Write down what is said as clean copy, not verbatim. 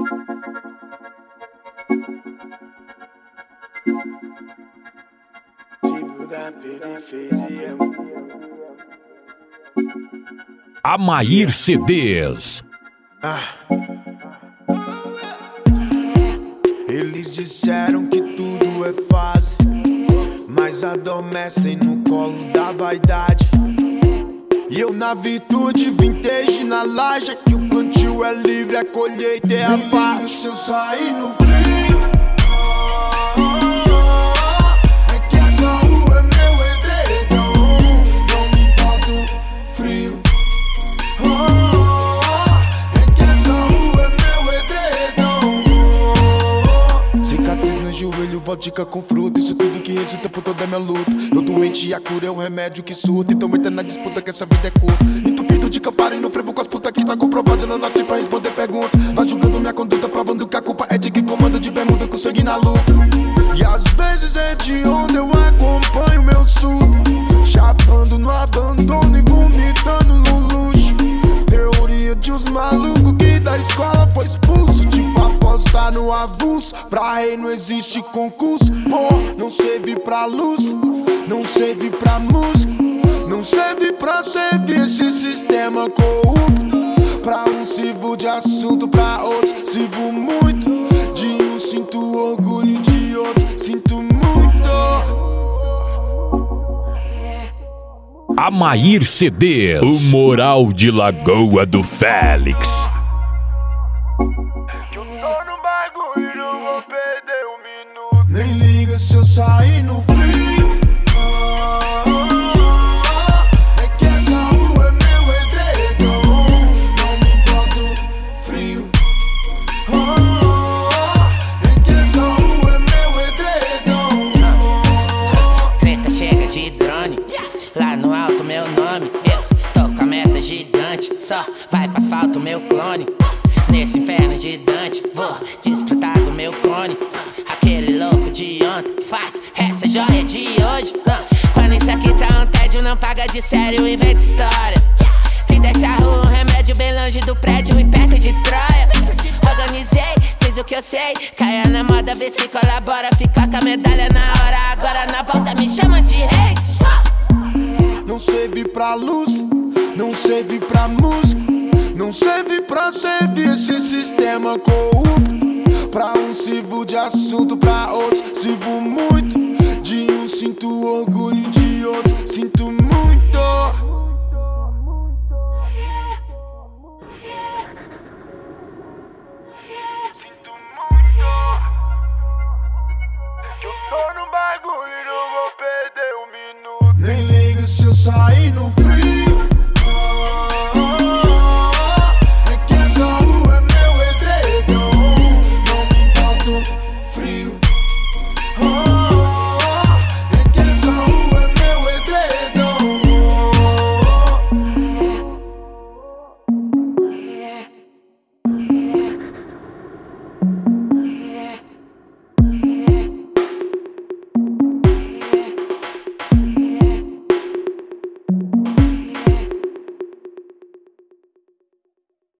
Tipo da periferia. Amair CDs. Eles disseram que tudo é fase, mas adormecem no colo da vaidade. E eu na virtude vintage na laje, que o plantio é livre, a colheita é a paz. Se eu sair no frio, é que essa rua é meu edredom. Não me importa o frio, é que essa rua é meu edredom. Cicatriz no joelho, vodka com fruta, isso tudo que resulta por toda minha luta. Eu doente e a cura é o remédio que surta, então entra na disputa que essa vida é curta. Entupido de campara e no frevo com as putas que tá comprovado. Eu não nasci pra responder pergunta, vai julgando minha conduta, provando que a culpa é de quem comanda de bermuda com sangue na luta. E às vezes é de onde eu acompanho meu surto, chapando no abandono e vomitando no luxo. Teoria de uns malucos que da escola foi expulso, tipo apostar no avulso. Pra rei não existe concurso, pô, não serve pra luz, não serve pra músico, não serve pra servir esse sistema corrupto. Pra uns sirvo de assunto, pra outros sirvo muito. De um sinto orgulho, de outros sinto muito. Amair CDs. O Moral de Lagoa do Félix. Que eu tô no bagulho e não vou perder um minuto. Nem liga se eu sair no frio, é que essa rua é meu edredom. Não me importa o frio, é que essa rua é meu edredom. Treta chega de drone, lá no alto meu nome. Eu tô com a meta gigante, só vai pro asfalto meu clone. Nesse inferno de Dante, vou desfrutar do meu cone. Aquele louco de ontem faz essa joia de hoje. Quando isso aqui tá um tédio, não paga de sério, inventa história. Vim dessa rua, um remédio bem longe do prédio e perto de Troia. Organizei, fiz o que eu sei, caia na moda, vê se colabora. Fica com a medalha na hora, agora na volta me chamam de rei. Não serve pra luz, não serve pra músico, não serve pra servir esse sistema corrupto. Pra uns sirvo de assunto, pra outros sirvo muito. De um sinto orgulho, de outros sinto muito. Sinto muito. Que eu tô no bagulho e não vou perder um minuto. Nem liga se eu sair no frio,